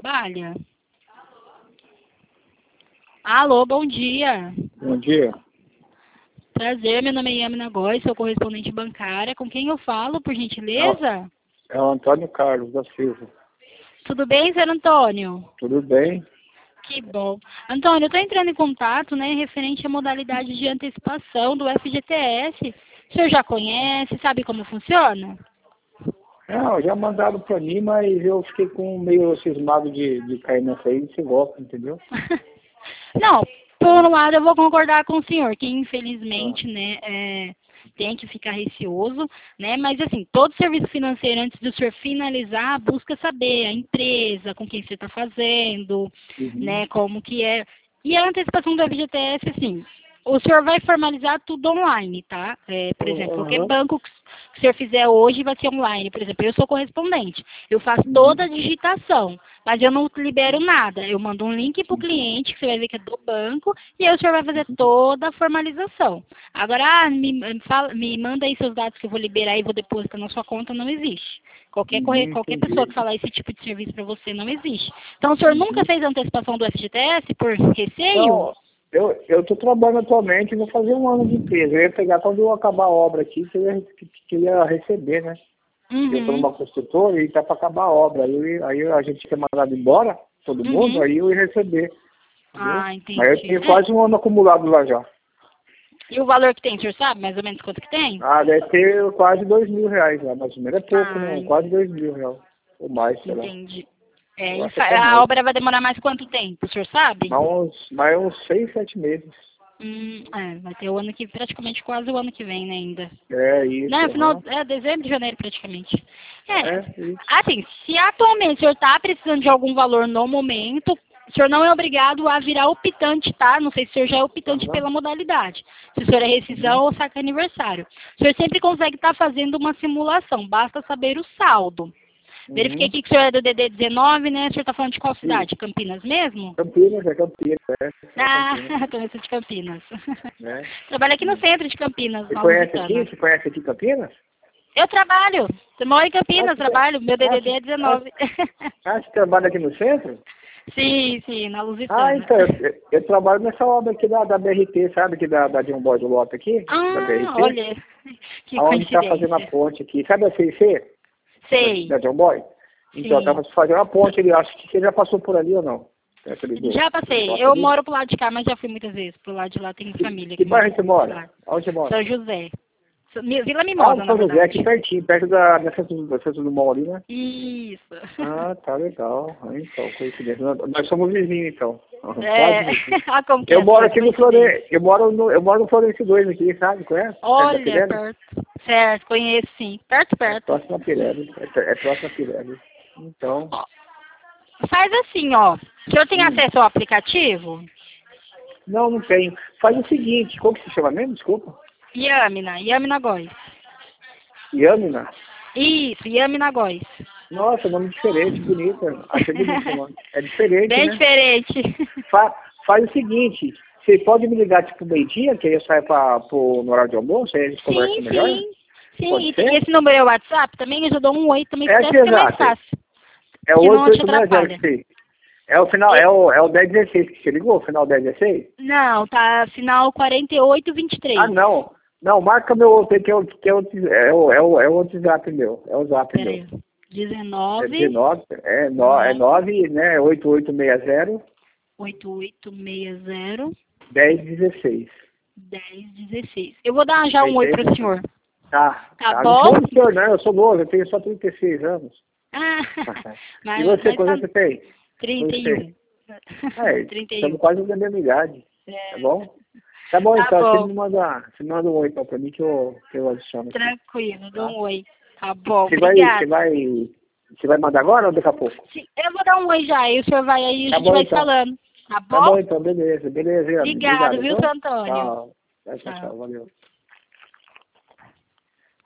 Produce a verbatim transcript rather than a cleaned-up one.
trabalha? Alô, bom dia. Bom dia. Prazer, meu nome é Yamina Góes, sou correspondente bancária. Com quem eu falo, por gentileza? É o Antônio Carlos da Silva. Tudo bem, senhor Antônio? Tudo bem? Que bom. Antônio, eu estou entrando em contato, né, referente à modalidade de antecipação do F G T S. O senhor já conhece, sabe como funciona? Não, já mandaram para mim, mas eu fiquei com meio cismado de, de cair nessa aí, você gosta, entendeu? Não, por um lado eu vou concordar com o senhor, que infelizmente, Ah. né, é, tem que ficar receoso, né, mas assim, todo serviço financeiro, antes do senhor finalizar, busca saber a empresa, com quem você está fazendo, Uhum. né, como que é. E a antecipação do F G T S, assim, o senhor vai formalizar tudo online, tá? É, por exemplo, qualquer Uhum. banco que o senhor fizer hoje vai ser online. Por exemplo, eu sou correspondente, eu faço Uhum. toda a digitação, mas eu não libero nada. Eu mando um link para o cliente, que você vai ver que é do banco, e aí o senhor vai fazer toda a formalização. Agora, ah, me, me fala, me manda aí seus dados que eu vou liberar e vou depositar na sua conta, não existe. Qualquer, corre, Uhum, qualquer entendi. pessoa que falar esse tipo de serviço para você não existe. Então, o senhor Uhum. nunca fez a antecipação do F G T S por receio? Não, eu eu estou trabalhando atualmente, vou fazer um ano de empresa. Eu ia pegar quando eu acabar a obra aqui, que eu ia, que, que eu ia receber, né? Eu estou Uhum. numa construtora e está para acabar a obra. Aí, eu- aí a gente tinha mandado embora, todo mundo, Uhum. aí eu ia receber. Entendeu? Ah, entendi. Mas eu tenho É. quase um ano acumulado lá já. E o valor que tem, o senhor sabe mais ou menos quanto que tem? Ah, deve ter quase dois mil reais lá, mais ou menos. É pouco, Ah, não. Quase dois mil reais. Ou mais, sei lá. entendi. É, Eu e acho fa- até a mais. obra vai demorar mais quanto tempo, o senhor sabe? Mais uns, mais uns seis, sete meses. Hum, é, vai ter o ano que, praticamente quase o ano que vem, né, ainda. É isso. Não, final, Uhum. é dezembro, janeiro praticamente. É, É isso. assim, se atualmente o senhor está precisando de algum valor no momento, o senhor não é obrigado a virar optante, tá? Não sei se o senhor já é optante Uhum. pela modalidade. Se o senhor é rescisão Uhum. ou saca aniversário. O senhor sempre consegue estar fazendo uma simulação, basta saber o saldo. Verifiquei Uhum. aqui que o senhor é do D D dezenove, né? O senhor está falando de qual Isso. cidade? Campinas mesmo? Campinas, é Campinas, é. É Ah, Campinas, conheço de Campinas. né? Trabalho aqui no Hum. centro de Campinas, Você na conhece aqui? Lusitana. Você conhece aqui Campinas? Eu trabalho. Você mora em Ah, Campinas, você, tra- trabalho. Meu ah, D D D você, é ah, dezenove. ah, você trabalha aqui no centro? Sim, sim, na Ah, Lusitana. então, eu, eu trabalho nessa obra aqui da, da B R T, sabe? Aqui da, da John Boy do Loto aqui, da Ah, B R T. olha, que Aonde está fazendo a coincidência. ponte aqui. Sabe a C I C? Da, Sei, da John Boy? Então, sim. estava fazendo a ponte ali. Acho que você já passou por ali ou não? É aquele do, Já do passei. shopping Eu ali? moro pro lado de cá, mas já fui muitas vezes. Pro lado de lá tem Que, família que que mora bairro você nesse mora? lado. Aonde você mora? São José. Mi- Vila Ah, Mimosa, no na São José, verdade. aqui pertinho, perto da, da Centro, da Centro do Mall ali, né? Isso. Ah, tá legal. Ah, então, coincidência. Nós nós somos vizinhos, então. É, Quase vizinhos. ah, como que é Eu as moro coisas, aqui no coincidência. Florencio, eu moro no, eu moro no Florencio dois aqui, sabe? Conhece? Perto da Olha, Pirelli? perto. Certo, conheço sim. Perto, É perto. próximo a Pirelli. É, é próximo a Pirelli. Então, Ó, faz assim, ó. O senhor tem hum. acesso ao aplicativo? Não, não tenho. Faz o seguinte, como que se chama mesmo? Desculpa. Yamina, Yamina Góes. Yamina. Isso, Yamina Góes. Nossa, nome diferente, bonito. Achei bonito o nome. É diferente, Bem né? diferente. Fa faz o seguinte, você pode me ligar tipo meio-dia, que aí eu saio para no horário de almoço, aí a gente conversa Sim, melhor? sim. Sim, Pode e ser? esse número é o WhatsApp também? Eu já dou um oi também, É que aqui, até fica mais exato. fácil. É o Que não oito te oito seis zero atrapalha. que você. É o final, E- é o, é o dez dezesseis que você ligou, o final dez dezesseis? Não, tá final quarenta e oito vinte e Ah, três. não. Não, marca meu outro, que é o, que é o, é o, é o, é o WhatsApp meu. É o Zap Pera meu. aí. É dezenove, dezenove, é, no, é nove, nove, né? oito oito seis zero, oito oito seis zero, dez dezesseis. dez dezesseis. Eu vou dar já É um isso oi aí? pro senhor. Tá, Tá tá. Não bom? sou um senhor, não, eu sou novo, eu tenho só trinta e seis anos. Ah, E mas, você, mas tá quanto você tem? trinta Quanto e você um. tem? É, trinta e um. estamos quase da mesma idade, É, tá bom? Tá bom, tá então, você bom. me manda, você me manda um oi então pra mim que eu, que eu adiciono aqui, Tranquilo, dou tá? um oi. Tá bom, Você vai, você obrigada. vai, você vai mandar agora ou daqui a pouco? Sim, eu vou dar um oi já, e o senhor vai aí e a Tá gente bom vai se então. falando. Tá Tá bom? bom então, beleza, beleza, Yami. Obrigado, Obrigado, viu, viu? seu Antônio? Tchau. Tchau, tchau, Tchau. tchau, valeu.